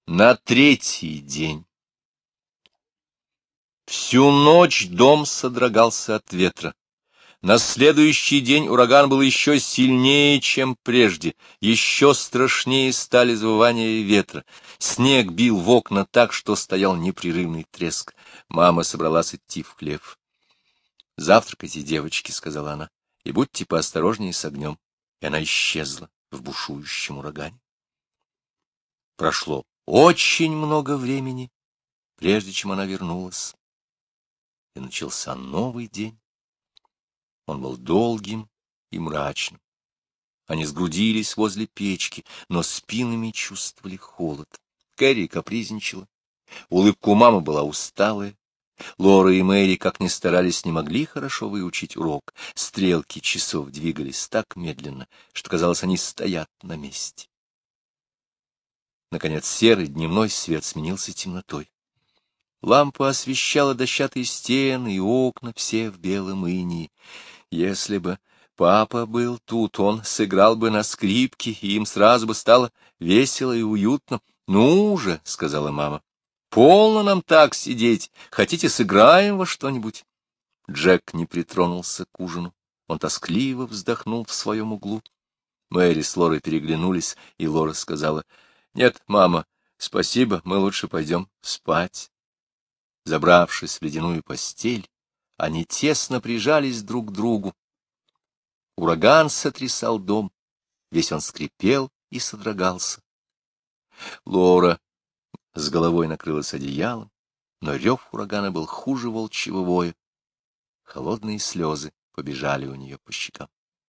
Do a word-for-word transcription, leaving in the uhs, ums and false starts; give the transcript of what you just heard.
На третий день. Всю ночь дом содрогался от ветра. На следующий день ураган был еще сильнее, чем прежде, еще страшнее стали завывания ветра. Снег бил в окна так, что стоял непрерывный треск. Мама собралась идти в хлев. — Завтракайте, девочки, — сказала она, — и будьте поосторожнее с огнем. И она исчезла в бушующем урагане. Прошло очень много времени, прежде чем она вернулась. И начался новый день. Он был долгим и мрачным. Они сгрудились возле печки, но спинами чувствовали холод. Кэрри капризничала. Улыбка у мамы была усталая. Лора и Мэри, как ни старались, не могли хорошо выучить урок. Стрелки часов двигались так медленно, что, казалось, они стоят на месте. Наконец серый дневной свет сменился темнотой. Лампа освещала дощатые стены и окна, все в белом инии. Если бы папа был тут, он сыграл бы на скрипке, и им сразу бы стало весело и уютно. — Ну же, — сказала мама, — полно нам так сидеть. Хотите, сыграем во что-нибудь? Джек не притронулся к ужину. Он тоскливо вздохнул в своем углу. Мэри с Лорой переглянулись, и Лора сказала: — Нет, мама, спасибо, мы лучше пойдем спать. Забравшись в ледяную постель, они тесно прижались друг к другу. Ураган сотрясал дом, весь он скрипел и содрогался. Лора с головой накрылась одеялом, но рев урагана был хуже волчьего воя. Холодные слезы побежали у нее по щекам.